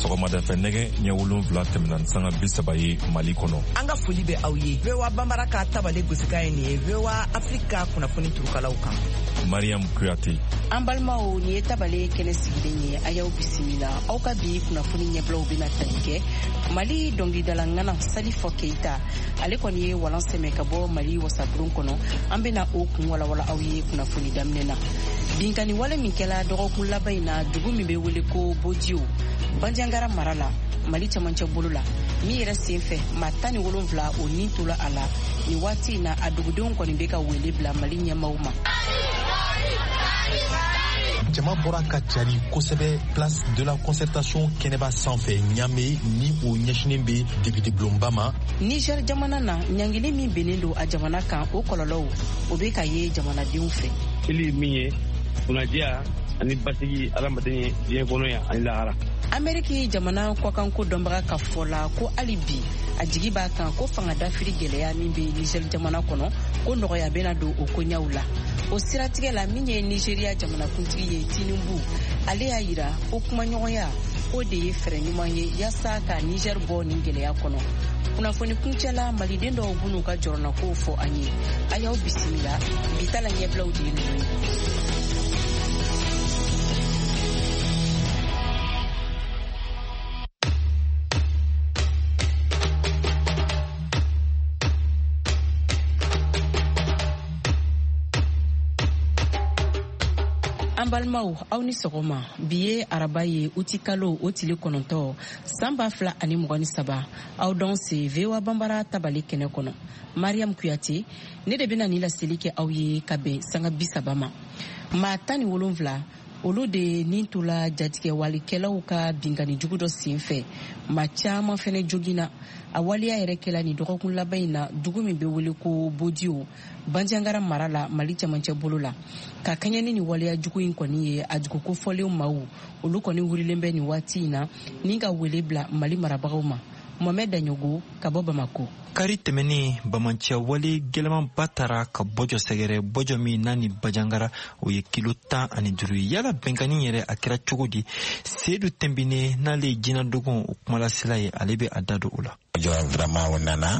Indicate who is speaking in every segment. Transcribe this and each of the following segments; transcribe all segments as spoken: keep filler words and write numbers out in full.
Speaker 1: sɔgɔmada fɛ nɛgɛ ɲɛ wolonwula tɛmɛna sanga bi saba ye Mali kɔnɔ.
Speaker 2: An ka foli bɛ aw ye. V O A Banbara ka tabale gosika ye nin ye V O A Afrika kunnafoni turukalaw kan.
Speaker 1: Mariam Kuyate.
Speaker 3: An balimaw nin ye tabale kɛnɛ sigilen ye a y'aw bisimila. Aw ka bi kunnafoni ɲɛbilaw bɛna tali kɛ. Mali dɔnkilidala ŋana Salifɔ Keita ale kɔni ye walan sɛmɛ ka bɔ Mali wasaburun kɔnɔ. An bɛna o kun walawala aw ye kunnafoni daminɛ na. Binkani wale min kɛla dɔgɔkun laban in na dugu min bɛ wele ko Bodio Bandiangara mara la Mali cɛmancɛ bolo la min yɛrɛ sen fɛ maa tan ni wolonwula o nin tola a la nin waati in na a dugudenw kɔni bɛ ka wele bila Mali ɲɛmaaw ma.
Speaker 4: Jama bɔra ka cari kosɛbɛ place de la concertation kɛnɛba sanfɛ Ɲame ni o ɲɛsinen bɛ député bulonba ma.
Speaker 3: Niger jamana na ɲangili min bɛnnen don a jamana kan o kɔlɔlɔw o bɛ ka ye jamanadenw fɛ.
Speaker 5: Ili min ye kunnadiya ani basigi adamaden ye diɲɛ kɔnɔ yan ani lahara.
Speaker 3: Ameriki jamana kɔkanko dɔnbaga ka fɔ la ko hali bi a jigi b'a kan ko fanga dafiri gɛlɛya min bɛ Niger jamana kɔnɔ ko nɔgɔya bɛna don o koɲaw la. O siratigɛ la min ye Nigeria jamanakuntigi ye Tinubu ale y'a yira ko kumaɲɔgɔnya o de ye fɛɛrɛ ɲuman ye yaasa ka Niger bɔ nin gɛlɛya kɔnɔ. Kunnafoni kuncɛla maliden dɔw bun'u ka jɔrɔnakow fɔ an ye. A y'aw bisimila bitala ɲɛbilaw de ye ninnu ye. An balimaw aw ni sɔgɔma bi ye araba ye uti kalo o tile kɔnɔntɔ san ba fila ani mugan ni saba aw dɔn se V O A Banbara tabale kɛnɛ kɔnɔ. Mariam Kuyate ne de bɛna ni laseli kɛ aw ye ka bɛn sanga bi saba ma. Maa tan ni wolonwula olu de nin tola jatigɛ walikɛlaw ka binkani jugu dɔ sen fɛ maa caman fɛnɛ jogina a waliya yɛrɛ kɛla ni dɔgɔkun laban in na dugu min bɛ wele ko Bodio Bandiangara mara la Mali cɛmancɛ bolo la ka kɛɲɛ ni waliya jugu in kɔni ye a jugu kofɔlenw maaw olu kɔni wurilen bɛ nin waati in na ni ka wele bila Mali marabagaw ma. Mohamed Danyogo ka bɔ Bamako.
Speaker 6: Kari tɛmɛni bamancɛ wale gɛlɛman ba taara ka bɔjɔ sɛgɛrɛ bɔjɔ min n'a ni Bandiangara o ye kilo tan ani duuru ye. Yala bɛnkani yɛrɛ a kɛra cogo di? Seydou Tɛnbine n'ale ye jinɛ dogon o kumalasila ye ale bɛ a da don o la.
Speaker 7: Bɔjɔ vraiment o nana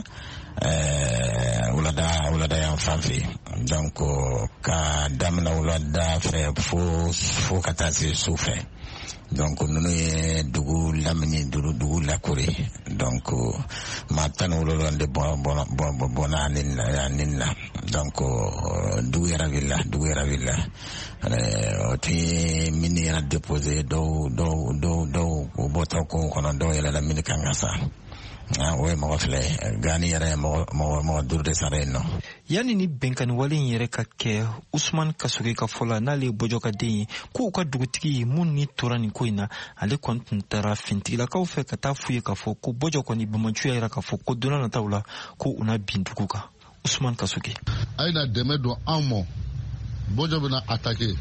Speaker 7: ɛɛ wulada wulada yan fan fɛ donc ka daminɛ wulada fɛ fo fo ka taa se su fɛ. Donc nunu ye dugu lamini dugu dugu lakore donc ma tan wololon de bon bon bon bon aninna aninna donc dugu yɛrɛ willa dugu yɛrɛ willa euh o ti mini yɛrɛ déposer do do do do o bɔtɔ ko kɔnɔ dɔw yɛrɛ la mini kan ka sa. Ah oui, mɔgɔ filɛ gani yɛrɛ mɔgɔ mɔgɔ mɔgɔ duuru de sara yen nɔ.
Speaker 6: Yani ni bɛnkani wale in yɛrɛ ka kɛ Usman Kasoge ka fɔ la n'ale ye bɔjɔ ka den ye k'u ka dugutigi mun ni tora nin ko in na ale kɔni tun taara fintigilakaw fɛ ka taa f'u ye k'a fɔ ko bɔjɔ kɔni bamanciya yɛrɛ k'a fɔ ko donna nataw la ko u na bin dugu kan. Usman Kasoge.
Speaker 8: A ye na dɛmɛ don an mɔ bɔjɔ bɛna attaquer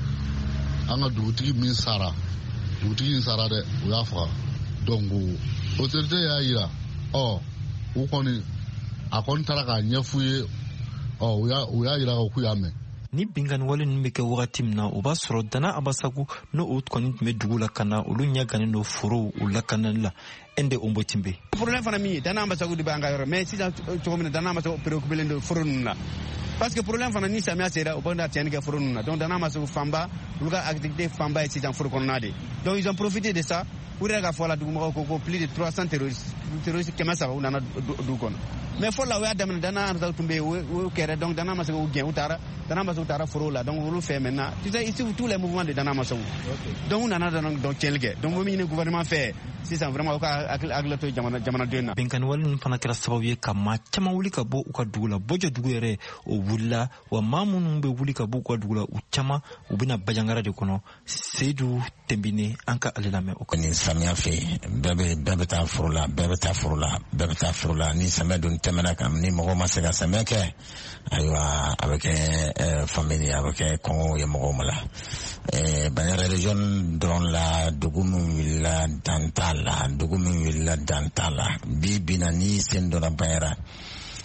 Speaker 8: an ka dugutigi min sara dugutigi in sara dɛ u y'a faga donc autorité y'a yira ɔ u kɔni a kɔni taara k'a ɲɛf'u ye ɔ u y'a u y'a yira k'u y'a mɛn.
Speaker 6: Ni bingani wale ninnu bɛ kɛ wagati min na o b'a sɔrɔ Dana Abasagu n'o o kɔni tun bɛ dugu la ka na olu ɲɛ gannen don forow u lakanali la Ende Ombotimbe.
Speaker 5: Problème fana min ye Dana Abasagu de b'an ka yɔrɔ mais sisan cogo min na Dana Abasagu préoccupé don foro ninnu na parce que problème fana ni samiya sera o bɛ na tiɲɛni kɛ foro ninnu na donc Dana Abasagu fanba olu ka activité fanba ye sisan foro kɔnɔna de donc ils ont profité de ça pour yɛrɛ ka fɔ la dugumɔgɔw ko ko plus de trois cents terroristes terroristes kɛmɛ saba u nana dugu kɔnɔ mais fɔlɔ la u y'a daminɛ Dana Abasagu tun bɛ yen o kɛra donc Dana Abasagu u gɛn u taara Dana Abasagu taara foro la donc olu fɛ maintenant tu sais ici tous les mouvements de Dana Abasagu donc u nana donc tiɲɛli kɛ donc o min ɲini gouvernement fɛ sisan vraiment u ka hakili to jamana jamanaden na.
Speaker 6: Bɛnkani wale ninnu fana kɛra sababu ye ka maa caman wuli ka bɔ u ka dugu la bɔjɔ dugu yɛrɛ o wulila wa maa minnu bɛ wuli ka bɔ u ka dugu la u caman u bɛna Bandiangara de kɔnɔ. Seydou Tɛnbine an ka ale lamɛn o
Speaker 7: kɔni samiya fɛ bɛɛ bɛ bɛɛ bɛ taa foro la bɛɛ bɛ taa foro la bɛɛ bɛ taa foro la ni samiya dun tɛmɛna kan ni mɔgɔw ma se ka samiya kɛ ayiwa a bɛ kɛ famille a bɛ kɛ kɔngɔ ye mɔgɔw ma la Bandiangara région dɔrɔn la dugu min wulila dan t'a la dugu min wulila dan t'a la bi bi na ni sen donna Bandiangara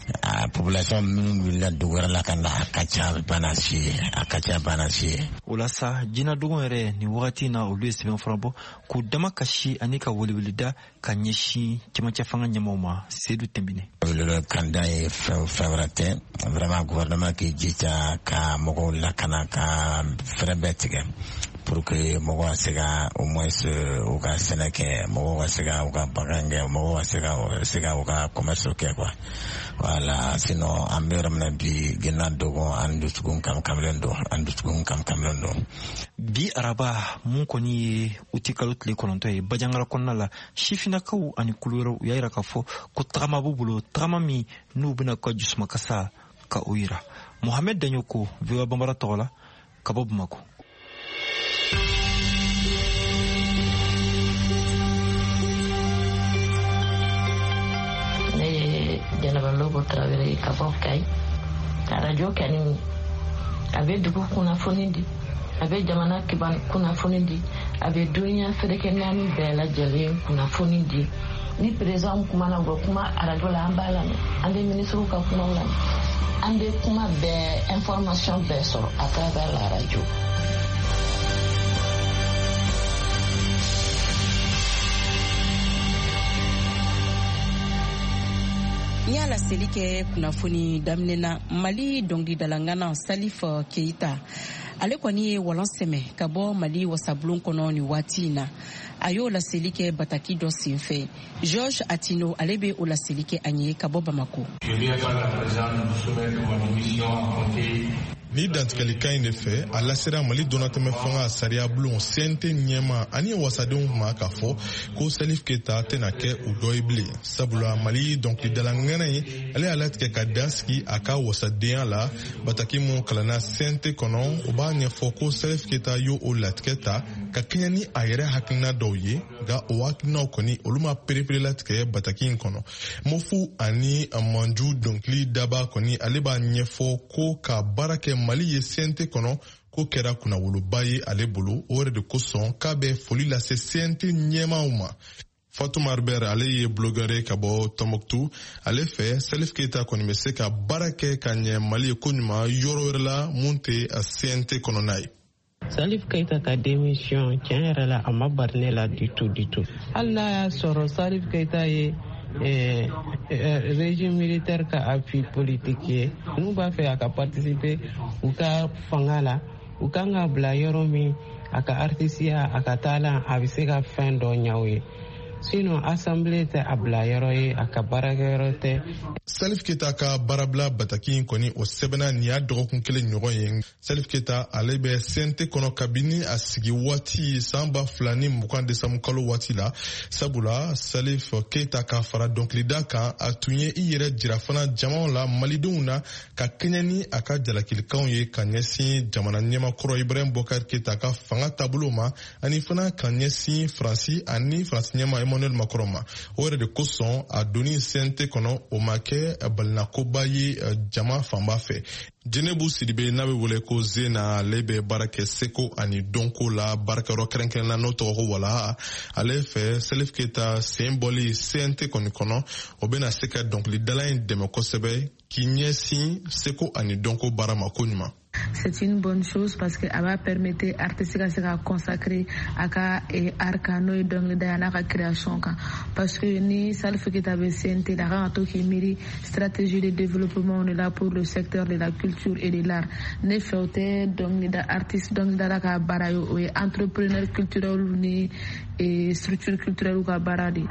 Speaker 7: a population minnu la dugura la kan da akacha banasi akacha banasi
Speaker 6: ulasa jina dugon yɛrɛ ni wagati na olu ye sɛbɛn fura bɔ k'u dama kasi ani ka weleweleda ka ɲɛsin cɛmancɛ fanga ɲɛmaaw ma Seydou Tembine.
Speaker 7: Le candidat ye fɛn fɛn wɛrɛ tɛ vraiment gouvernement k'i jija ka mɔgɔw lakana ka fɛɛrɛ bɛɛ tigɛ pour que mɔgɔw ka se ka au moins u ka sɛnɛ kɛ mɔgɔw ka se ka u ka bagan kɛ mɔgɔw ka se ka se ka u ka commerce kɛ quoi voilà sinon an bɛ yɔrɔ min na bi gɛnna dogon an dusukun kam kamalen don an dusukun kam kamalen don.
Speaker 6: Bi araba mun kɔni ye uti kalo tile kɔnɔntɔn ye Bajangara kɔnɔna la sifinakaw ani kulu wɛrɛw u y'a yira k'a fɔ ko tagama b'u bolo tagama min n'u bɛna ka jusumakasa ka o yira. Mohamed Danyoko V O A Bambara tɔgɔ la ka bɔ Bamako.
Speaker 9: Janaba Lobo Traoré ka bɔ Kayi ka radio kɛni a bɛ dugu kunnafoni di a bɛ jamana kiban kunnafoni di a bɛ dunya fɛrɛkɛ naani bɛɛ lajɛlen kunnafoni di ni président kumana u bɛ kuma radio la an b'a lamɛn an bɛ ministre ka kumaw lamɛn an bɛ kuma bɛɛ information bɛɛ sɔrɔ à travers la radio.
Speaker 3: N y'a laseli kɛ kunnafoni daminɛ na Mali dɔnkilidalangana Salif Keita ale kɔni ye walan sɛmɛ ka bɔ Mali wasabulon kɔnɔ ni waati in na a y'o laseli kɛ bataki dɔ senfɛ. Georges Atino ale bɛ o laseli kɛ an ye ka bɔ Bamako.
Speaker 10: Ni dantigɛlikan in de fɛ a lasera Mali dɔnnatɛmɛ fanga sariya bulon C N T ɲɛma ani wasadenw ma k'a fɔ ko Salif Keita tɛna kɛ u dɔ ye bilen sabula Mali dɔnkilidalangana ye ale y'a latigɛ ka dan sigi a ka wasadenya la bataki mun kalanna C N T kɔnɔ o b'a ɲɛfɔ ko Salif Keita y'o o latigɛ ta ka kɛɲɛ ni a yɛrɛ hakilina dɔw ye nka o hakilinaw kɔni olu ma perepere latigɛ bataki in kɔnɔ. Mofu ani Manju dɔnkili daba kɔni ale b'a ɲɛfɔ ko ka baara kɛ Mali ye C N T kɔnɔ ko kɛra kunnawoloba ye ale bolo o yɛrɛ de kosɔn k'a bɛ foli lase C N T ɲɛmaaw ma. Fatouma Arbert ale ye blogueur ye ka bɔ Tombouctou ale fɛ Salif Keita kɔni bɛ se ka baara kɛ ka ɲɛ Mali ye ko ɲuman yɔrɔ wɛrɛ la mun tɛ C N T kɔnɔna ye.
Speaker 11: Salif Keita ka démission tiɲɛ yɛrɛ la a ma bari ne la du tout du tout. Hali n'a y'a sɔrɔ Salif Keita ye Eh, eh, régime militaire ka appui politique ye n'u b'a fɛ a ka participer u ka fanga la u kan ka bila yɔrɔ min a ka artisiya a ka taa la a bɛ se ka fɛn dɔ ɲɛ o ye sinon assemblée tɛ a bila yɔrɔ ye a ka baarakɛyɔrɔ tɛ.
Speaker 10: Salif Keita ka baarabila bataki in kɔni o sɛbɛnna nin y'a dɔgɔkun kelen ɲɔgɔn ye. Salif Keita ale bɛ C N T kɔnɔ kabini a sigi waati san ba fila ni mugan desanbu kalo waati la sabula Salif Keita ka fara dɔnkilida kan a tun ye i yɛrɛ jira fana jamaw la malidenw na ka kɛɲɛ ni a ka jalakilikanw ye ka ɲɛsin jamana ɲɛmakɔrɔ Ibrahim Boubacar Keita ka fanga taabolo ma ani fana ka ɲɛsin Faransi ani Faransi ɲɛma Emmanuel Macron ma. O yɛrɛ de kosɔn a donni C N T kɔnɔ o ma kɛ balinakoba ye jama fanba fɛ. Jenebu Sidibe n'a bɛ wele ko Zena ale bɛ baara kɛ seko ani dɔnko la baarakɛyɔrɔ kɛrɛnkɛrɛnna n'o tɔgɔ ko Walaha ale fɛ Salif Keita sen bɔli C N T kɔni kɔnɔ o bɛna se ka dɔnkilidala in dɛmɛ kosɛbɛ k'i ɲɛsin seko ani dɔnko baara ma ko ɲuman.
Speaker 12: C'est une bonne chose parce que elle va permettre artistes à se consacrer à ka arcano et donc la création parce que ni Salif Keita be C N T la ranto qui miri stratégie de développement on est là pour le secteur de la culture et de l'art ne fait donc da artiste donc da ka barayo et entrepreneur culturel ni et structure culturelle ka baradi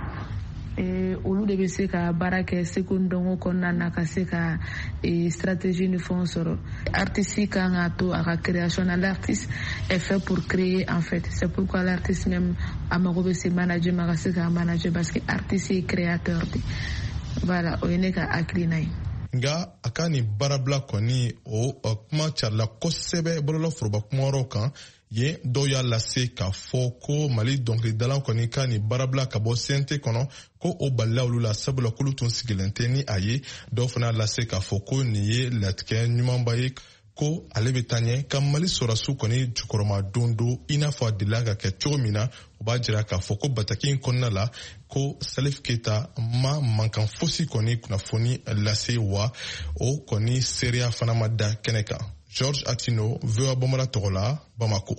Speaker 12: et olu de bɛ se ka baara kɛ seko dɔnko kɔnɔna na ka se ka stratégie ni fɛnw sɔrɔ artiste kan ka to a ka création na l'artiste est fait pour créer en fait c'est pourquoi l'artiste même a mago bɛ se manager ma ka se ka manager parce que artiste ye créateur de voilà o ye ne ka hakilina ye.
Speaker 10: Nga a ka nin baarabila kɔni o kuma carila kosɛbɛ bɔlɔlɔ foroba kumayɔrɔ kan ye dɔw y'a lase k'a fɔ ko Mali dɔnkilidala kɔni ka nin baarabila ka bɔ C N T kɔnɔ ko o balila olu la sabula k'olu tun sigilen tɛ ni a ye dɔw fana lase k'a fɔ ko nin ye latigɛ ɲumanba ye ko ale bɛ taa ɲɛ ka Mali sɔrɔsiw kɔni jukɔrɔma don do i n'a fɔ a delila ka kɛ cogo min na o b'a jira k'a fɔ ko bataki in kɔnɔna la ko Salif Keita ma mankan fosi kɔni kunnafoni lase wa o kɔni seereya fana ma da kɛnɛ kan. George Atino, V O A Bambara tɔgɔ la, Bamako.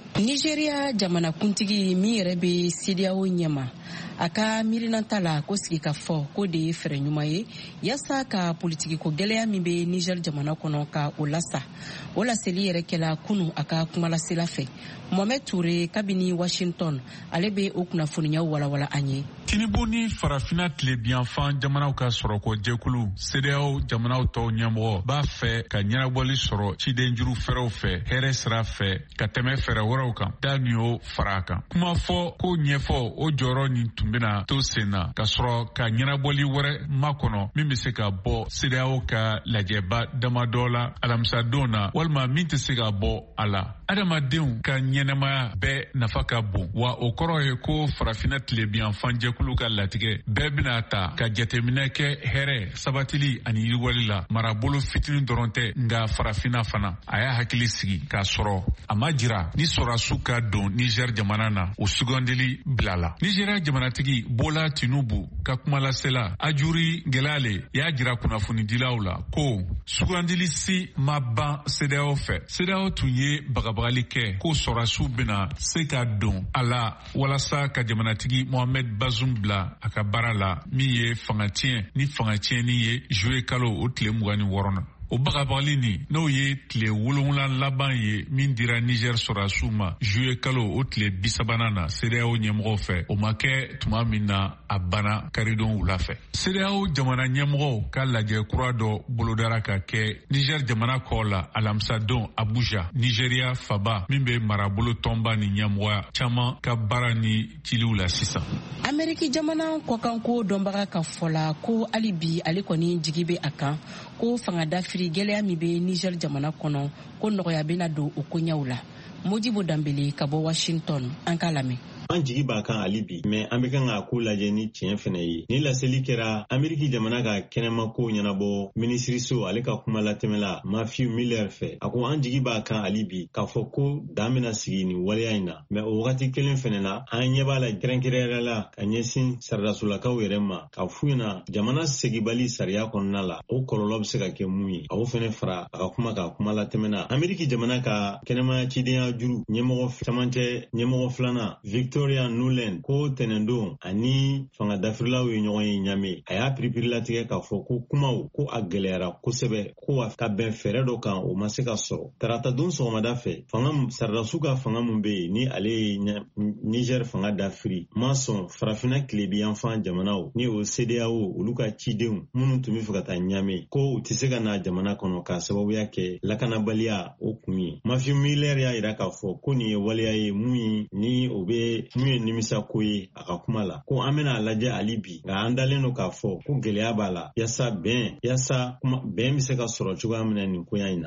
Speaker 3: Nigeria jamana kuntigi min yɛrɛ bɛ C D A O ɲɛma a ka miirinata la ko sigi ka fɔ ko de ye fɛɛrɛ ɲuman ye yaasa ka politiki ko gɛlɛya min bɛ Niger jamana kɔnɔ ka o lasa o laseli yɛrɛ kɛla kunu a ka kumalasela fɛ. Mohamed Toure kabini Washington ale bɛ o kunnafoniya walawala an ye.
Speaker 13: Tinubu ni farafina tilebiyanfan jamanaw ka sɔrɔko jɛkulu C D A O jamanaw tɔw ɲɛmɔgɔ b'a fɛ ka ɲɛnabɔli sɔrɔ ciden juru fɛrɛw fɛ hɛrɛ sira fɛ ka tɛmɛ fɛɛrɛ wɛrɛw kan da nin y'o fara kan. Kuma fɔ ko ɲɛfɔ o jɔyɔrɔ nin tun bɛna to sen na ka sɔrɔ ka ɲɛnabɔli wɛrɛ makɔnɔ min bɛ se ka bɔ C D A O ka lajɛba damadɔ la alamisadon na walima min tɛ se ka bɔ a la. Adamadenw ka ɲɛnamaya bɛɛ nafa ka bon wa o kɔrɔ ye ko farafina tilebiyanfan jɛkulu ka latigɛ bɛɛ bɛna ta ka jateminɛ kɛ hɛrɛ sabatili ani yiriwali la marabolo fitinin dɔrɔn tɛ nga farafina fana a y'a hakili sigi k'a sɔrɔ a ma jira ni sɔrɔsiw ka don Niger jamana na o sugandili bilala. Nigeria jamanatigi Bola Tinubu ka kumalasela Ajuri Gelale y'a jira kunnafonidilaw la ko sugandili si ma ban C D A O fɛ. C D A O tun ye bagabagali kɛ ko sɔrɔsiw bɛna se ka don a la walasa ka jamanatigi Mohamed Bazoum bila a ka baara la min ye fangatiɲɛ ni fangatiɲɛni ye juillet kalo o tile mugan ni wɔɔrɔ na. O bagabagali nin n'o ye tile wolonwula laban ye min dira Niger sɔrɔsiw ma juillet kalo o tile bi sabanan na C D A O ɲɛmɔgɔw fɛ o ma kɛ tuma min na a banna karidon wula fɛ. C D A O jamana ɲɛmɔgɔw ka lajɛ kura dɔ bolodara ka kɛ Niger jamana kɔ la alamisadon Abuja Nigeria faba min bɛ marabolo tɔnba ni ɲɛmɔgɔya caman ka baara ni ciliw la sisan.
Speaker 3: Ameriki jamana kɔkanko dɔnbaga ka fɔla ko hali bi ale kɔni jigi bɛ a kan ko fangadafiri gɛlɛya min bɛ Niger jamana kɔnɔ ko nɔgɔya bɛna don o koɲɛw la. Modibo Dambele ka bɔ Washington an ka lamɛn.
Speaker 14: An jigi b'a kan hali bi mais an bɛ kan ka ko lajɛ ni tiɲɛ fana ye. Ni laseli kɛra Ameriki jamana ka kɛnɛma ko ɲɛnabɔ minisiriso ale ka kuma latɛmɛla Matthew Miller fɛ. A ko an jigi b'a kan hali bi k'a fɔ ko dan bɛna sigi ni waleya in na. Mais o wagati kelen fana na an ɲɛ b'a la kɛrɛnkɛrɛnnenya la ka ɲɛsin saridasolakaw yɛrɛ ma ka f'u ɲɛna jamana segibali sariya kɔnɔna la o kɔlɔlɔ bɛ se ka kɛ mun ye. A o fana fara a ka kuma ka kuma latɛmɛna. Ameriki jamana ka kɛnɛmaya cidenya juru ɲɛmɔgɔ camancɛ ɲɛmɔgɔ filanan Victoria Nuland ko tɛnɛndon ani fangadafirilaw ye ɲɔgɔn ye ɲame a y'a piripiri latigɛ k'a fɔ ko kumaw ko a gɛlɛyara kosɛbɛ ko ka bɛn fɛɛrɛ dɔ kan o ma se ka sɔrɔ. Tarata don sɔgɔmada fɛ fanga saridasiw ka fanga mun bɛ yen ni ale ye Niger fanga dafiri ma sɔn farafina tilebiyanfan jamanaw ni o C D A O olu ka cidenw minnu tun bɛ fɛ ka taa ɲame ko u tɛ se ka na jamana kɔnɔ k'a sababuya kɛ lakanabaliya o kun ye. Matthew Miller y'a jira k'a fɔ ko nin ye waleya ye mun ye ni o bɛ mun ye nimisa ko ye a ka kuma la ko an bɛna lajɛ hali bi nka an dalen don k'a fɔ ko gɛlɛya b'a la yaasa bɛn yaasa bɛn bɛ se ka sɔrɔ cogoya min na nin koya in na.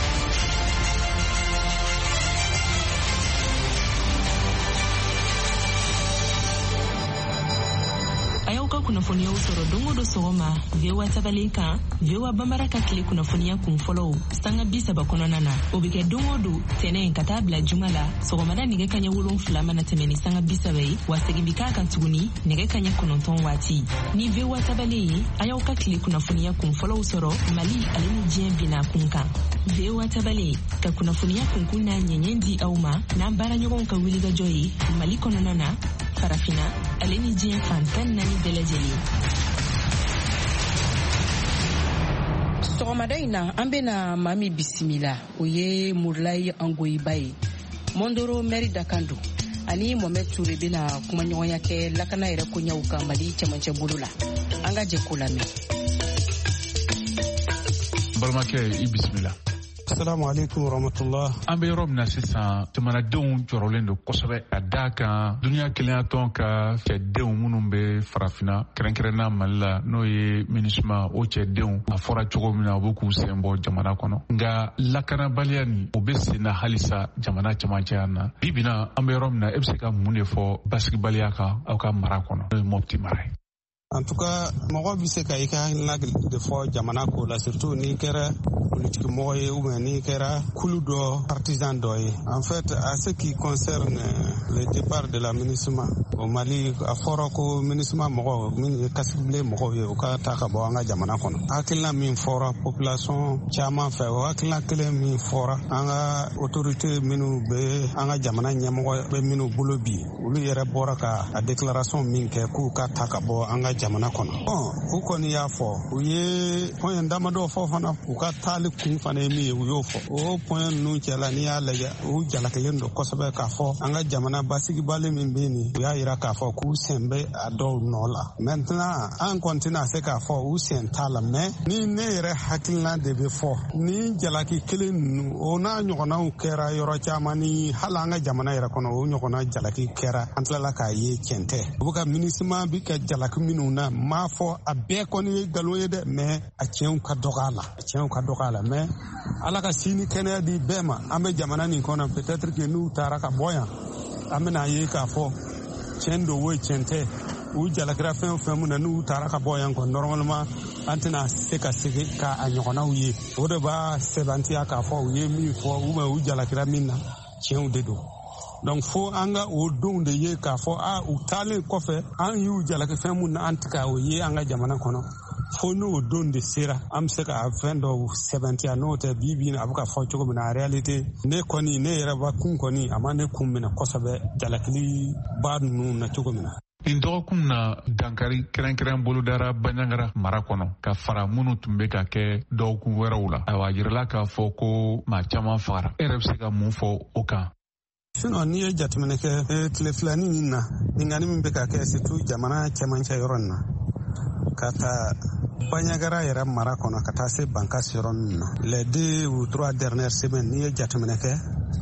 Speaker 9: Kunnafoniyaw sɔrɔ don o don sɔgɔma V O A tabalen kan V O A Bambara ka tile kunnafoniya kun fɔlɔw sanga bi saba kɔnɔna na o bɛ kɛ don o don tɛnɛn ka taa bila juma la sɔgɔmada nɛgɛ kaɲɛ wolonfila mana tɛmɛ ni sanga bi saba ye wa segin bi k'a kan tuguni nɛgɛ kaɲɛ kɔnɔntɔn waati ni V O A tabalen ye a y'aw ka tile kunnafoniya kun fɔlɔw sɔrɔ Mali ale ni diɲɛ binna kun kan V O A tabalen ka kunnafoniya kunkun n'a ɲɛɲɛ di aw ma n'an baaraɲɔgɔnw ka wulikajɔ ye Mali kɔnɔna na farafina ale ni diɲɛ fan tan naani bɛɛ lajɛlen.
Speaker 3: Sɔgɔmada in na an bɛna maa min bisimila o ye Murulayi Angoyiba ye Mondoro Mɛri Dakando ani Mohamed Toure bɛna kumaɲɔgɔnya kɛ lakana yɛrɛ koɲɛw kan Mali cɛmancɛ bolo la an ka jɛ ko lamɛn.
Speaker 13: Balimakɛ i bisimila.
Speaker 15: Assalamu alaikum warahmatullah.
Speaker 13: An bɛ yɔrɔ min na sisan jamanadenw jɔrɔlen don kosɛbɛ ka d'a kan duniya kelenya ka cɛdenw minnu bɛ farafina kɛrɛnkɛrɛnna Mali la n'o ye MINUSMA o cɛdenw a fɔra cogo min na u bɛ k'u sen bɔ jamana kɔnɔ nka lakanabaliya nin o bɛ sen na halisa jamana cɛmancɛya na bi bi na an bɛ yɔrɔ min na e bɛ se ka mun de fɔ basigibaliya kan aw ka mara kɔnɔ n'o ye Mopti mara ye.
Speaker 15: en tout cas mɔgɔ bɛ se ka i ka hakilina de fɔ jamana ko la surtout ni kɛra politique mɔgɔ ye ou bien ni kɛra kulu dɔ partisan dɔ ye. En fait à ce qui concerne le départ de la MINUSMA au Mali a fɔra ko MINUSMA mɔgɔ min ye kasibile mɔgɔw ye u ka ta ka bɔ an ka jamana kɔnɔ. Hakilina min fɔra population caman fɛ o hakilina kelen min fɔra an ka autorité minnu bɛ an ka jamana ɲɛmɔgɔ bɛ minnu bolo bi olu yɛrɛ bɔra ka a déclaration min kɛ k'u ka ta ka bɔ an ka jamana kɔnɔ. Bon u kɔni y'a fɔ u ye point damadɔ fɔ fana u ka taali kun fana ye min ye u y'o fɔ. O point ninnu cɛla n'i y'a lajɛ u jalakelen don kosɛbɛ k'a fɔ an ka jamana basigibali min bɛ yen u y'a yira k'a fɔ k'u sen bɛ a dɔw nɔ la. Maintenant an kɔni tɛna se k'a fɔ u sen t'a la mais ni ne yɛrɛ hakilina de bɛ fɔ ni jalaki kelen ninnu o n'a ɲɔgɔnnaw kɛra yɔrɔ caman ni hali an ka jamana yɛrɛ kɔnɔ o ɲɔgɔnna jalaki kɛra an tilala k'a ye tiɲɛ tɛ. U bɛ ka MINUSMA bi ka jalaki minnu na m'a fɔ a bɛɛ kɔni ye nkalon ye dɛ mais a tiɲɛw ka dɔgɔ a la a tiɲɛw ka dɔgɔ a la mais ala ka sini kɛnɛya di bɛɛ ma an bɛ jamana nin kɔnɔ peut-être que n'u taara ka bɔ yan an bɛna ye k'a fɔ tiɲɛ don o ye tiɲɛ tɛ u jalakira fɛn o fɛn mun na n'u taara ka bɔ yan kɔni normalement an tɛna se ka segin k'a ɲɔgɔnnaw ye o de b'a sɛbɛntiya k'a fɔ u ye min fɔ ou bien u jalakira min na tiɲɛw de don. Donc fo an ka o donw de ye k'a fɔ a u taalen kɔfɛ an y'u jalaki fɛn mun na an tɛ ka o ye an ka jamana kɔnɔ fo n'o don de sera an bɛ se ka fɛn dɔw sɛbɛntiya n'o tɛ bi bi a bɛ ka fɔ cogo min na en réalité ne kɔni ne yɛrɛ ba kun kɔni a ma ne kun minɛ kosɛbɛ jalakili ba ninnu na cogo min na.
Speaker 13: nin dɔgɔkun na dankari kɛrɛnkɛrɛn bolodara Banɲangara mara kɔnɔ ka fara minnu tun bɛ ka kɛ dɔgɔkun wɛrɛw la a yirala k'a fɔ ko maa caman fagara e yɛrɛ bɛ se ka mun fɔ o kan.
Speaker 15: Sinon n'i ye jateminɛ kɛ tile filanin nin na bingani min bɛ ka kɛ surtout jamana cɛmancɛ yɔrɔ nin na ka taa Banɲangara yɛrɛ mara kɔnɔ ka taa se Bankasi yɔrɔ ninnu na les deux ou trois dernières semaines n'i ye jateminɛ kɛ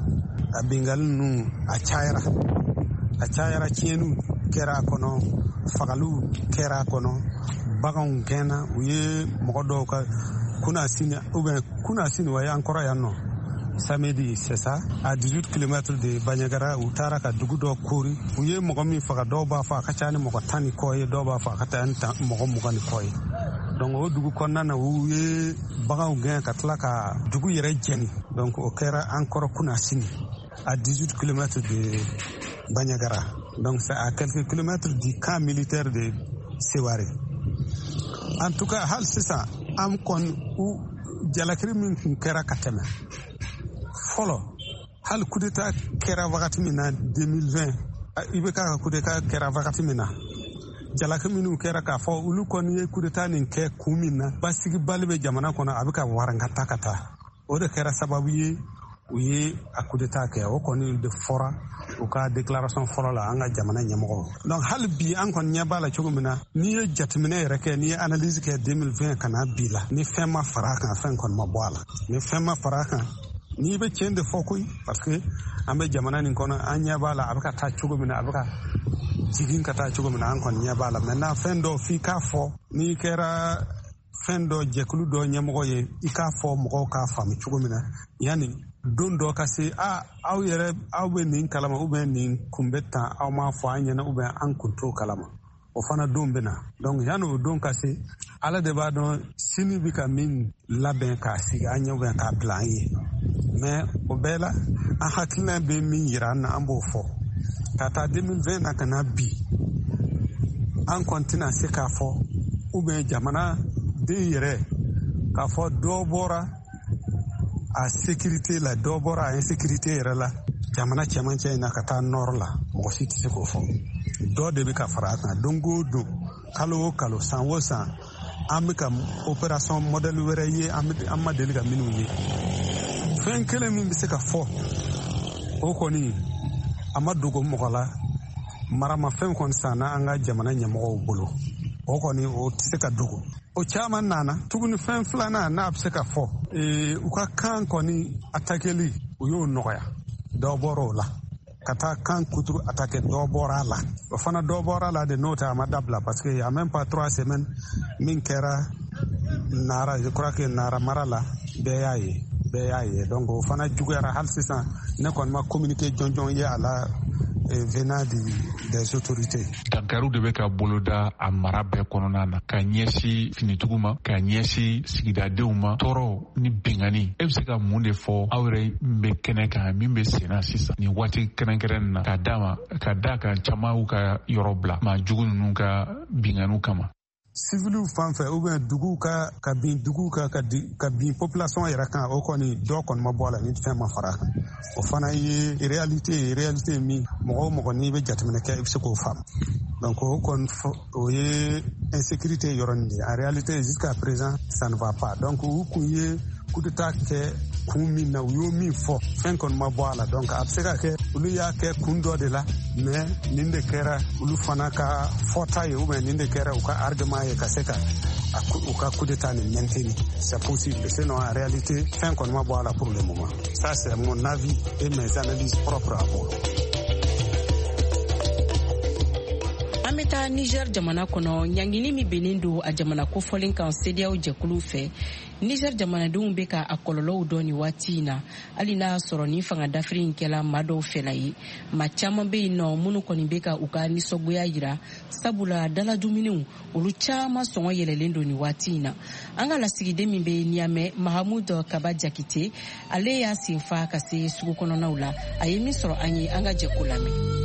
Speaker 15: a bingali ninnu a cayara a cayara tiɲɛniw kɛra a kɔnɔ fagaliw kɛra a kɔnɔ baganw gɛnna u ye mɔgɔ dɔw ka kunnasini ou bien kunnasini wa y'an kɔrɔ yan nɔ samedi c'est ça à dix-huit kilomètres de Banɲangara u taara ka dugu dɔ kori u ye mɔgɔ min faga dɔw b'a fɔ a ka ca ni mɔgɔ tan ni kɔ ye dɔw b'a fɔ a ka ca ni mɔgɔ mugan ni kɔ ye donc o dugu kɔnɔna na u ye baganw gɛn ka tila ka dugu yɛrɛ jɛni donc o kɛra an kɔrɔ kunnasini à dix-huit kilomètres de Banɲangara donc c'est à quelques kilomètres du camp militaire de Seware. En tout cas hal sisan an kɔni u jalakiri min kun kɛra ka tɛmɛ fɔlɔ hali coup d'état kɛra wagati min na deux mille vingt i bɛ ka coup d'état kɛra wagati min na jalaki minnu kɛra k'a fɔ olu kɔni ye coup d'état nin kɛ kun min na basigibali bɛ jamana kɔnɔ a bɛ ka warankata ka taa o de kɛra sababu ye u ye a coup d'état kɛ o kɔni de fɔra u ka déclaration fɔlɔ la an ka jamana ɲɛmɔgɔw donc hali bi an kɔni ɲɛ b'a la cogo min na n'i ye jateminɛ yɛrɛ kɛ n'i ye analyse kɛ deux mille vingt ka na bi la ni fɛn ma fara a kan fɛn kɔni ma bɔ a la ni fɛn ma fara a kan n'i bɛ tiɲɛ de fɔ koyi parce que an bɛ jamana nin kɔnɔ an ɲɛ b'a la a bɛ ka taa cogo min na a bɛ ka jigin ka taa cogo min na an kɔni ɲɛ b'a la maintenant fɛn dɔ f'i k'a fɔ n'i kɛra fɛn dɔ jɛkulu dɔ ɲɛmɔgɔ ye i k'a fɔ mɔgɔw k'a faamu cogo min na yanni don dɔ ka se a aw yɛrɛ aw bɛ nin kalama ou bien nin kun bɛ tan aw m'a fɔ an ɲɛna ou bien an kun t'o kalama o fana don bɛ na donc yanni o don ka se ala de b'a dɔn sini bɛ ka min labɛn k'a sigi an ɲɛ ou bien k'a bila an ye mais o bɛɛ la an hakilina bɛ min yira an na an b'o fɔ ka taa deux mille vingt na ka na bi an kɔni tɛna se k'a fɔ ou bien jamana den yɛrɛ k'a fɔ dɔ bɔra a sécurité la dɔ bɔra a insécurité yɛrɛ la jamana cɛmancɛ in na ka taa nord la mɔgɔ si tɛ se k'o fɔ dɔ de bɛ ka fara a kan don o don kalo o kalo san o san an bɛ ka opération modèle wɛrɛ ye an ma deli ka minnu ye fɛn kelen min bɛ se ka fɔ o kɔni a ma dogo mɔgɔ la maramafɛn kɔni san na an ka jamana ɲɛmɔgɔw bolo o kɔni o tɛ se ka dogo o caman nana tuguni fɛn filanan n'a bɛ se ka fɔ u ka kan kɔni atakeli u y'o nɔgɔya dɔ bɔra o la ka taa kan kuturu atake dɔ bɔra a la o fana dɔ bɔra a la de n'o tɛ a ma dabila parce que y a même pas trois semaines min kɛra Nara je crois que Nara mara la bɛɛ y'a ye bɛɛ y'a ye donc o fana juguyara hali sisan ne kɔni ma communiqué jɔnjɔn ye a la venant des autorités.
Speaker 13: Dankaru de bɛ ka boloda a mara bɛɛ kɔnɔna na ka ɲɛsi finitugu ma ka ɲɛsi sigidadenw ma tɔɔrɔ ni bengani. E bɛ se ka mun de fɔ aw yɛrɛ min bɛ kɛnɛ kan min bɛ senna sisan nin waati kɛrɛnkɛrɛn na ka d'a ma ka d'a kan caman ka yɔrɔ bila maa jugu ninnu ka binganiw kama.
Speaker 15: Civiliw fan fɛ ou bien dugu ka ka bin dugu ka ka bin population yɛrɛ kan o kɔni dɔ kɔni ma bɔ a la ni fɛn ma fara kan o fana ye réalité ye réalité min mɔgɔ o mɔgɔ n'i bɛ jateminɛ kɛ i bɛ se k'o faamu donc o kɔni o ye insécurité yɔrɔnin de ye en réalité jusqu'à présent ça ne va pas donc u kun ye coup d'état kɛ kun min na u y'o min fɔ fɛn kɔni ma bɔ a la donc a bɛ se ka kɛ olu y'a kɛ kun dɔ de la mais nin de kɛra olu fana ka fɔta ye ou bien nin de kɛra u ka argument ye ka se ka u ka coup d'état ni maintenir c'est possible sinon en réalité fɛn kɔni ma bɔ a la pour le moment ça c'est mon avis et mes analyses propres à moi.
Speaker 3: An bɛ taa Niger jamana kɔnɔ ɲangini min bɛnnen don a jamana kofɔlen kan C D A O jɛkulu fɛ Niger jamanadenw bɛ ka a kɔlɔlɔw dɔn nin waati in na hali n'a sɔrɔ ni fanga dafiri in kɛla maa dɔw fɛla ye maa caman bɛ yen nɔ minnu kɔni bɛ ka u ka nisɔngoya jira sabula daladumuniw olu caman sɔngɔ yɛlɛlen don nin waati in na an ka lasigiden min bɛ Niamey Mahamudu Kaba Jakite ale y'a sen fa ka se sugu kɔnɔnaw la a ye min sɔrɔ an ye an ka jɛko lamɛn.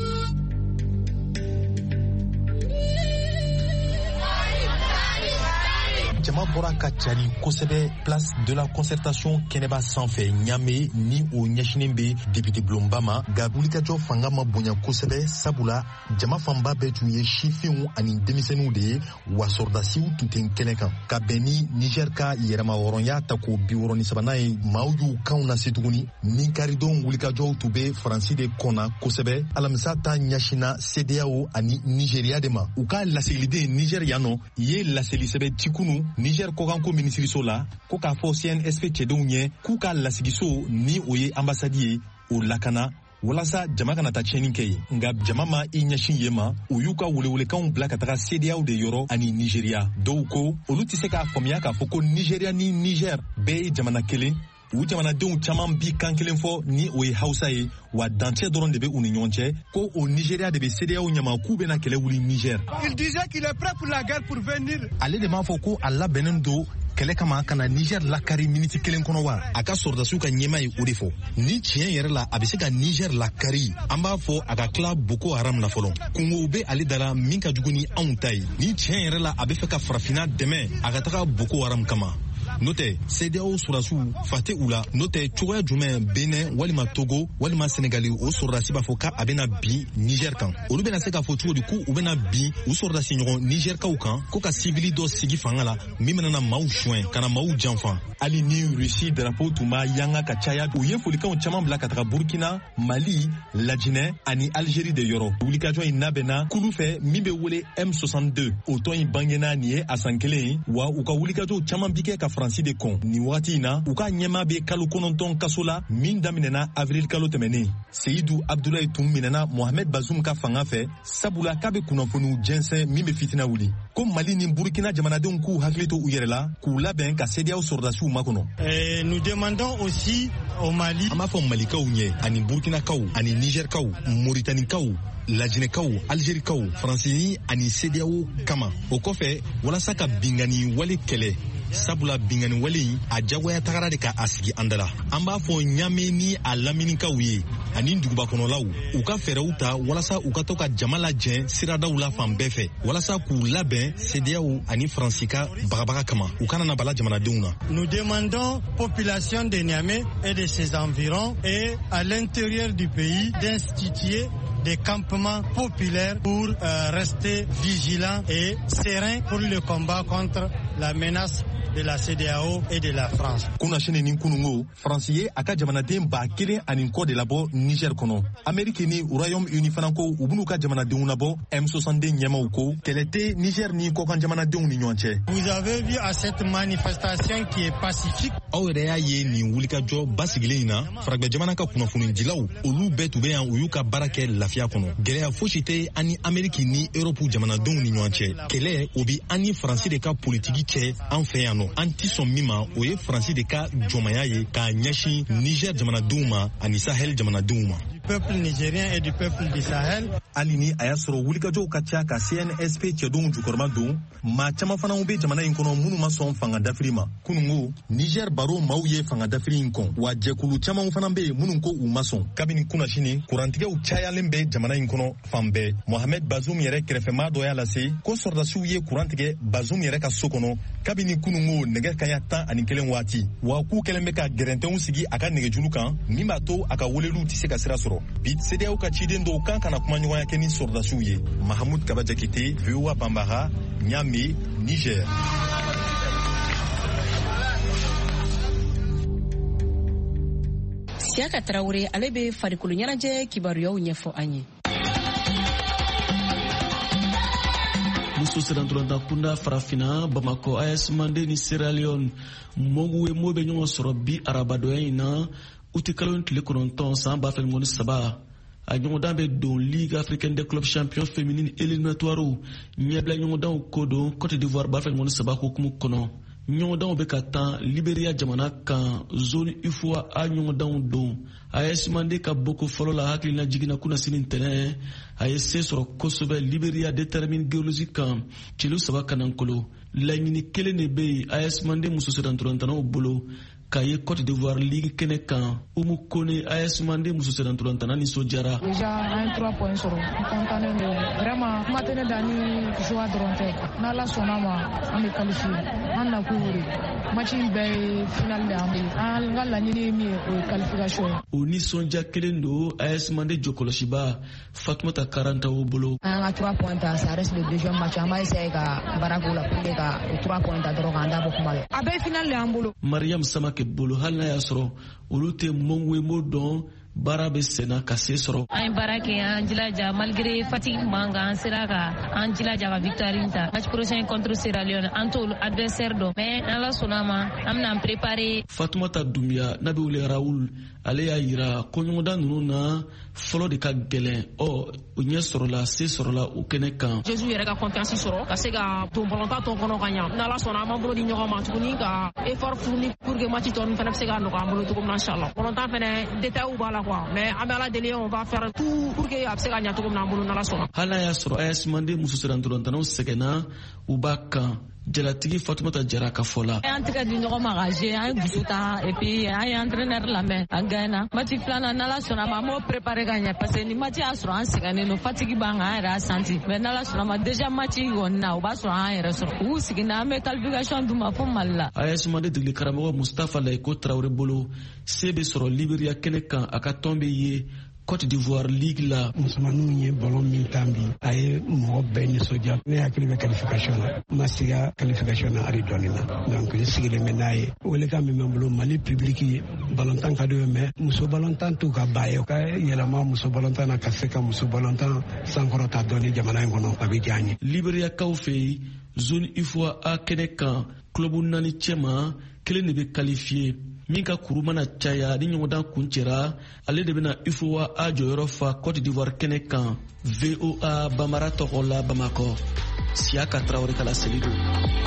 Speaker 4: Jama bɔra ka cari kosɛbɛ place de la concertation kɛnɛba sanfɛ Niamey ni o ɲɛsinen bɛ député bulonba ma nka wulikajɔ fanga ma bonya kosɛbɛ sabula jama fanba bɛɛ tun ye sifinw ani denmisɛnninw de ye wa sɔrɔdasiw tun tɛ kɛnɛ kan ka bɛn ni Niger ka yɛrɛma wɔrɔnya ta ko bi wɔɔrɔ ni sabanan ye maaw y'u kanw lase tuguni ni karidon wulikajɔw tun bɛ Faransi de kɔnna kosɛbɛ alamisa ta ɲɛsina C D A O ani Nigeria de ma u ka lasigiliden Niger yan nɔ ye laseli sɛbɛn tikunu Niger kɔkanko minisiriso la ko k'a fɔ C N S P cɛdenw ɲɛ k'u ka lasigiso ni o ye ambasadi ye o lakana walasa jama kana ta tiɲɛni kɛ ye nka jama ma i ɲɛsin ye ma u y'u ka welewelekanw bila ka taga C D A O de yɔrɔ ani Nigeria dɔw ko olu tɛ se k'a faamuya k'a fɔ ko Nigeria ni Niger bɛɛ ye jamana kelen u jamanadenw caman bi kan kelen fɔ ni o ye Hausa ye wa dancɛ dɔrɔn de bɛ u ni ɲɔgɔn cɛ ko o Nigeria de bɛ C D A O ɲama k'u bɛna kɛlɛ wuli Niger.
Speaker 16: Il disait qu'il est prêt pour la guerre pour venir.
Speaker 4: Ale de m'a fɔ ko a labɛnnen don kɛlɛ kama ka na Niger lakari miniti kelen kɔnɔ wa a ka sɔrɔdasiw ka ɲɛma ye o de fɔ ni tiɲɛ yɛrɛ la a bɛ se ka Niger lakari an b'a fɔ a ka tila Boko Haram na fɔlɔ kungow bɛ ale dala min ka jugu ni anw ta ye ni tiɲɛ yɛrɛ la a bɛ fɛ ka farafinna dɛmɛ a ka taga Boko Haram kama n'o tɛ C D A O sɔrɔdasiw fa tɛ u la n'o tɛ cogoya jumɛn Benin walima Togo walima Senegali o sɔrɔdasi b'a fɔ k'a bɛna bin Niger kan olu bɛna se k'a fɔ cogo di k'u bɛna bin u sɔrɔdasi ɲɔgɔn Nigerkaw kan ko ka sivili dɔ sigi fanga la min bɛna na maaw suɲɛ ka na maaw janfa hali ni Russie drapeau tun b'a yanga ka caya u ye folikanw caman bila ka taga Burkina Mali Lajinɛ ani Algérie de yɔrɔ wulikajɔ in labɛnna kulu fɛ min bɛ wele M soixante-deux o tɔn in bangena nin ye a san kelen ye wa u ka wulikajɔw caman bi kɛ ka Faransi de kɔn nin wagati in na u ka ɲɛma bɛ kalo kɔnɔntɔn kaso la min daminɛna avril kalo tɛmɛnen Seyidu Abdoulaye tun minɛna Mohamed Bazoum ka fanga fɛ sabula k'a bɛ kunnafoniw jɛnsɛn min bɛ fitina wuli ko Mali ni Burkina jamanadenw k'u hakili to u yɛrɛ la k'u labɛn ka C D A O sɔrɔdasiw makɔnɔ.
Speaker 16: Nous demandons aussi au Mali
Speaker 4: an b'a fɔ Malikaw ɲɛ ani Burkinakaw ani Nigerkaw Mauritaniakaw Lajinɛkaw Algérikaw Faransini ani C D A O kama o kɔfɛ walasa ka bingani wale kɛlɛ sabula bingani wale in a jagoya tagara de ka a sigi an dala an b'a fɔ Niamey ni a laminikaw ye ani dugubakɔnɔlaw u ka fɛɛrɛw ta walasa u ka to ka jama lajɛ siradaw la fan bɛɛ fɛ walasa k'u labɛn C D A O ani Faransi ka bagabaga kama u kana na bala jamanadenw na.
Speaker 16: Nous demandons population de Niamey et de ses environs et à l'intérieur du pays d'instituer des campements populaires pour euh, rester vigilants et sereins pour le combat contre la menace de la C D A O et de la France.
Speaker 4: Kuna shene ni kunungo Faransi ye aka jamanaden ba kelen ani kɔ de labɔ Niger kɔnɔ Amérique ni Royaume-Uni fana ko u b'u ka jamanadenw labɔ M soixante-deux ɲɛmaw ko kɛlɛ tɛ Niger ni kɔkan jamanadenw ni ɲɔgɔn cɛ.
Speaker 16: Vous avez vu à cette manifestation qui est pacifique.
Speaker 4: Aw yɛrɛ y'a ye nin wulikajɔ basigilen in na Faragɛ jamana ka kunnafonidilaw olu bɛɛ tun bɛ yan u y'u ka baara kɛ lafiya kɔnɔ gɛlɛya fosi tɛ ani Amérique ni Europe jamanadenw ni ɲɔgɔn cɛ kɛlɛ o bi an ni Faransi de ka politiki cɛ an fɛ yan an ti sɔn min ma o ye Faransi de ka jɔnmaya ye k'a ɲɛsin Niger jamanadenw ma ani Sahel jamanadenw ma.
Speaker 16: peuple nigérien et du peuple du Sahel.
Speaker 4: Alini a y'a sɔrɔ wulikajɔw ka ca ka C N S P cɛdenw jukɔrɔma don maa caman fana bɛ jamana in kɔnɔ minnu ma sɔn fanga dafiri ma. Kunungo Niger baro maaw ye fanga dafiri in kɔn wa jɛkulu caman fana bɛ yen minnu ko u ma sɔn. Kabini kunasini kurantigɛw cayalen bɛ jamana in kɔnɔ fan bɛɛ. Mohamed Bazoum yɛrɛ kɛrɛfɛmaa dɔ y'a lase ko sɔrdasiw ye kurantigɛ Bazoum yɛrɛ ka so kɔnɔ kabini kunungo nɛgɛ kaɲa tan ani kelen waati wa k'u kɛlen bɛ ka gɛrɛntɛnw sigi a ka nɛgɛjuru kan min b'a to a ka weleliw tɛ se ka sira sɔrɔ. Bi C D A O ka ciden dɔw kan kana kuma ɲɔgɔnya kɛ ni sɔrdasiw ye. Mahamoud Kaba Jakite, V O A Bambara, Niamey, Niger.
Speaker 3: Siaka Traoré ale bɛ farikolo ɲɛnajɛ kibaruyaw ɲɛfɔ an ye.
Speaker 17: muso sedantolanta kunda farafina Bamako A S Mande ni Sierra Leone mogu ye mo be ɲɔgɔn sɔrɔ bi arabadoya in na u tɛ kalo in tile kɔnɔntɔn san ba fila ni saba a ɲɔgɔndan bɛ don Ligue africaine des clubs champions féminines éliminatoires ɲɛbila ɲɔgɔndanw ko don Côte d'Ivoire ba fila ni saba hukumu kɔnɔ. ɲɔgɔndanw bɛ ka tan Liberia jamana kan zone U F O A a ɲɔgɔndanw don A S Mande ka boko fɔlɔ la hakilina jiginna kuna sini ntɛnɛn a ye se sɔrɔ kosɛbɛ Liberia détermine géologie kan kilo saba kanankolo laɲini kelen de bɛ yen A S Mande muso sedantolantanaw bolo k'a ye Côte d'Ivoire Ligue kɛnɛ kan Umu Kone A S Mande muso sedantolantana nisɔndiyara.
Speaker 12: Déjà an ye trois points sɔrɔ n content don vraiment kuma tɛ ne da ni joie dɔrɔn tɛ n'Ala sɔnna ma an bɛ qualifier an nakun y'o de match in bɛɛ ye finale de an bolo an ka laɲini ye min ye o ye qualification ye.
Speaker 17: O nisɔndiya kelen don A S Mande jɔkɔlɔsiba Fatumata Karanta o bolo.
Speaker 12: An ka trois points ta ça reste le deuxième match an b'a essayer ka baara k'o la pour que ka o trois points ta dɔrɔn k'an da bɔ kuma la. A bɛɛ ye finale de an bolo.
Speaker 17: Mariam Samake bolo hali n'a y'a sɔrɔ olu tɛ mɔnguemo dɔn baara bɛ senna ka se sɔrɔ.
Speaker 18: An ye baara kɛ an jilaja malgré fatigue man kan an sera ka an jilaja ka victoire ta match prochain contre Sierra Leone an t'olu adversaire dɔn mais n'Ala sɔnna ma an bɛna an préparer.
Speaker 17: Fatumata Dumbuya n'a bɛ wele Raoul ale y'a yira ko ɲɔgɔndan ninnu na fɔlɔ de ka gɛlɛn ɔ o ɲɛ sɔrɔla se sɔrɔla o kɛnɛ kan.
Speaker 19: Jésus yɛrɛ ka confiance sɔrɔ ka se ka ton ballontan tɔn kɔnɔ ka ɲa n'Ala sɔnna an b'an bolo di ɲɔgɔn ma tuguni ka effort fourni pour que match tɔ ninnu fana bɛ se ka nɔgɔya an bolo cogo min na inchallah ballontan fana détails b'a la quoi mais an bɛ Ala deli on va faire tout pour que a bɛ se ka ɲa cogo min na an bolo n'Ala sɔnna.
Speaker 17: Hali n'a y'a sɔrɔ A S Mande muso sedantolantanaw sɛgɛnna u b'a kan jalatigi Fatumata Jara ka fɔ la.
Speaker 20: An tɛgɛ di ɲɔgɔn ma ka jouer an ye dusu ta et puis an ye entraîneur lamɛn an gagnera match filanan n'Ala sɔnna ma an b'o préparer ka ɲɛ parce que ni match y'a sɔrɔ an sɛgɛnnen don fatigue b'an kan an yɛrɛ y'a senti mais n'Ala sɔnna ma déjà match kɔni na o b'a sɔrɔ an yɛrɛ sɔrɔ u siginna an bɛ qualification d'u ma fo Mali la.
Speaker 17: A S Mande degeli karamɔgɔ Mustafa Layiko Traoré bolo se bɛ sɔrɔ Liberia kɛnɛ kan a ka tɔn bɛ ye Côte d'Ivoire Ligue la.
Speaker 21: Musomaninw ye ballon min tan bi a ye mɔgɔ bɛɛ nisɔndiya ne hakili bɛ qualification na n ma siga qualification na hali dɔɔni na donc n sigilen bɛ n'a ye welekan min bɛ n bolo Mali public ye ballontan ka d'u ye mais muso ballontan t'u ka ba ye u ka yɛlɛma muso ballontan na ka se ka muso ballontan sankɔrɔta dɔɔni jamana in kɔnɔ a bɛ diya n ye.
Speaker 17: Liberia kaw fɛ yen zone U F O A kɛnɛ kan club naani cɛma kelen de bɛ qualifié min ka kuru mana caya ni ɲɔgɔndan kun cɛra ale de bɛna U F O A a jɔyɔrɔ fa Côte d'Ivoire kɛnɛ kan. V O A Bambara tɔgɔ la Bamakɔ Siaka Traoré kala seli don.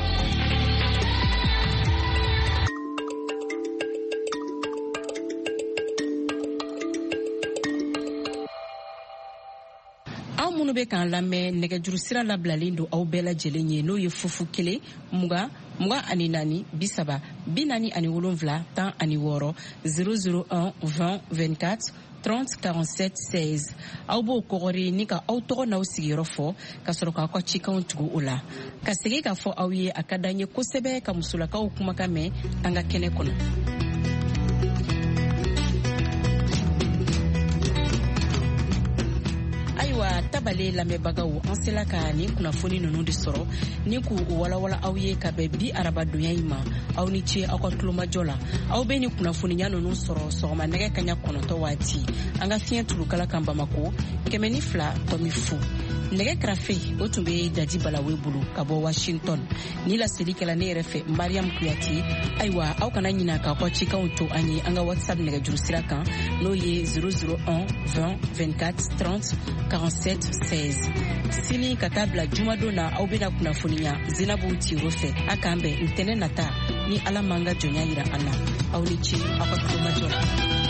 Speaker 3: Aw minnu bɛ k'an lamɛn nɛgɛjuru sira labilalen don aw bɛɛ lajɛlen ye n'o ye fufu kelen mugan mugan ani naani bi saba bi naani ani wolonwula tan ani wɔɔrɔ zéro zéro un vingt vingt-quatre trente quarante-sept seize aw b'o kɔgɔri ni ka aw tɔgɔ n'aw sigiyɔrɔ fɔ ka sɔrɔ k'aw ka cikanw tugu o la ka segin k'a fɔ aw ye a ka d'an ye kosɛbɛ ka musolakaw kumakan mɛn an ka kɛnɛ kɔnɔ. Ayiwa tabale lamɛnbagaw an sela ka nin kunnafoni ninnu de sɔrɔ ni k'u walawala aw ye ka bɛn bi arabadonya in ma aw ni ce aw ka tulomajɔ la aw bɛ nin kunnafoniya ninnu sɔrɔ sɔgɔma nɛgɛ kaɲa kɔnɔntɔn waati an ka fiɲɛ tulukala kan Bamako kɛmɛ ni fila tɔmi fu nɛgɛ kɛrɛfɛ o tun bɛ Dadi Balawe bolo ka bɔ Washington ni laseli kɛla ne yɛrɛ fɛ Mariam Kuyate. Ayiwa aw kana ɲina k'aw ka cikanw to an ye an ka WhatsApp nɛgɛjuru sira kan n'o ye zéro zéro un vingt vingt-quatre trente quarante-sept seize. Sini ka taa bila jumadon na aw bɛna kunnafoniya Zinabu Tiro fɛ a k'an bɛn ntɛnɛn nata ni Ala m'an ka jɔnya yira an na aw ni ce aw ka tulomajɔ la.